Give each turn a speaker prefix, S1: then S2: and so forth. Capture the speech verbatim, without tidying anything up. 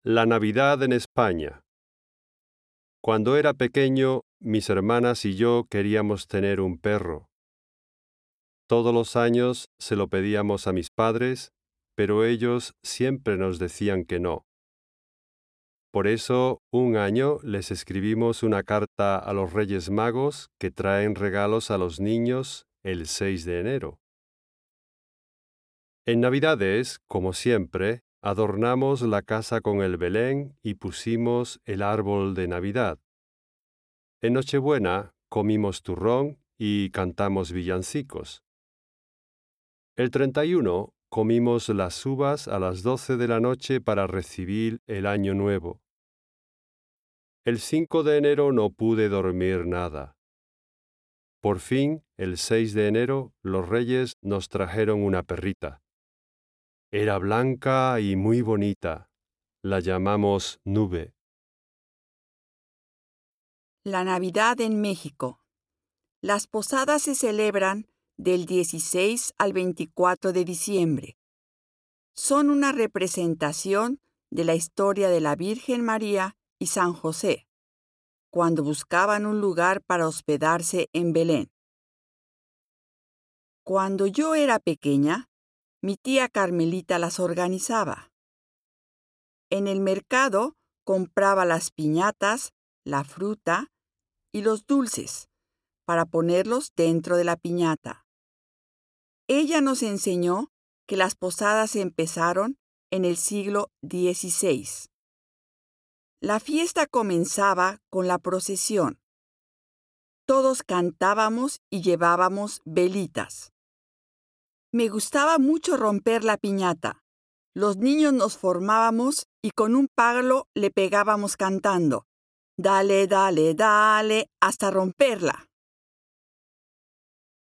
S1: La Navidad en España. Cuando era pequeño, mis hermanas y yo queríamos tener un perro. Todos los años se lo pedíamos a mis padres, pero ellos siempre nos decían que no. Por eso, un año les escribimos una carta a los Reyes Magos que traen regalos a los niños el seis de enero. En Navidades, como siempre, adornamos la casa con el Belén y pusimos el árbol de Navidad. En Nochebuena comimos turrón y cantamos villancicos. El treinta y uno comimos las uvas a las doce de la noche para recibir el Año Nuevo. El cinco de enero no pude dormir nada. Por fin, el seis de enero, los Reyes nos trajeron una perrita. Era blanca y muy bonita. La llamamos Nube.
S2: La Navidad en México. Las posadas se celebran del dieciséis al veinticuatro de diciembre. Son una representación de la historia de la Virgen María y San José, cuando buscaban un lugar para hospedarse en Belén. Cuando yo era pequeña, mi tía Carmelita las organizaba. En el mercado compraba las piñatas, la fruta y los dulces para ponerlos dentro de la piñata. Ella nos enseñó que las posadas empezaron en el siglo dieciséis. La fiesta comenzaba con la procesión. Todos cantábamos y llevábamos velitas. Me gustaba mucho romper la piñata. Los niños nos formábamos y con un palo le pegábamos cantando. Dale, dale, dale, hasta romperla.